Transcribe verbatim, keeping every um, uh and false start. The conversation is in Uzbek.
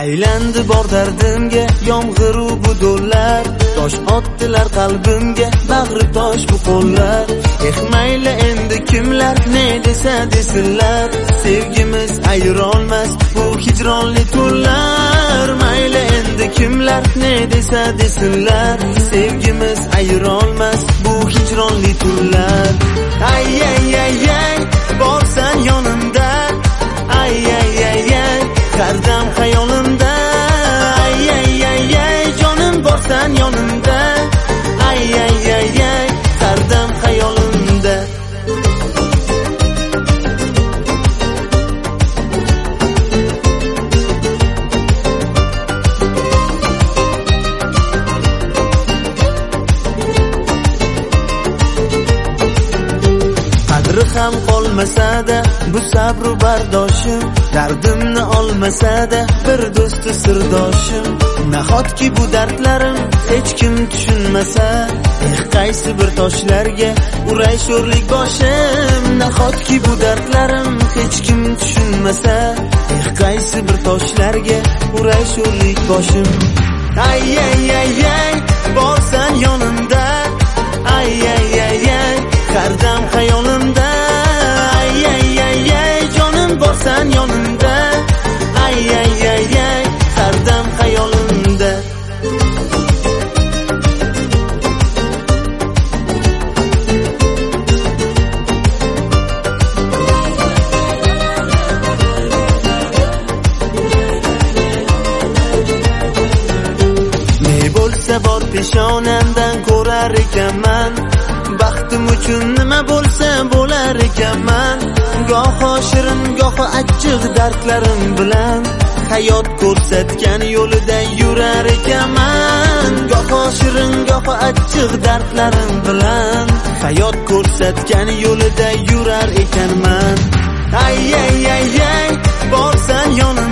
Aylandi bor dardimga yomg'ir u bu do'llar, tosh otdilar qalbimga bag'ri tosh bu qo'llar. Eh mayli endi kimlar ne desa desinlar, sevgimiz ayirolmas bu hijronli tunlar. Mayli endi kimlar ne desa desinlar, sevgimiz ayirolmas bu hijronli tunlar. Ay ay ay ay borsan yonimda, ay ay ay ay qardam xayolimda, ay ay ay ay jonim borsan yonimda, ay ay ay ay qardam xayolimda. Qadri ham qolmasada bu sabr bardoshim, dardimni olmasada bir do'sti sirdoshim. Nahotki bu dardlarim hech kim tushunmasa, eh qaysi bir toshlarga uray sho'rlik boshim. Nahotki bu dardlarim hech kim tushunmasa, eh qaysi bir toshlarga uray sho'rlik boshim. Ay ay ay ay borsan yonimda, ay ay ay ay qardam xayolimda, ay ay ay ay jonim borsan yonimda, ay ay ay ay qardam xayolimda. Ne bo'lsa bor peshonamdan ko'rar ekanman, baxtim uchun nima bo'lsa bo'lar ekanman. Goho shirin goho achchiq dardlarim bilan hayot ko'rsatgan yo'lida yurar ekanman. Goho shirin goho achchiq dardlarim bilan hayot ko'rsatgan yo'lida yurar ekanman. Ay ay ay ay borsan yonim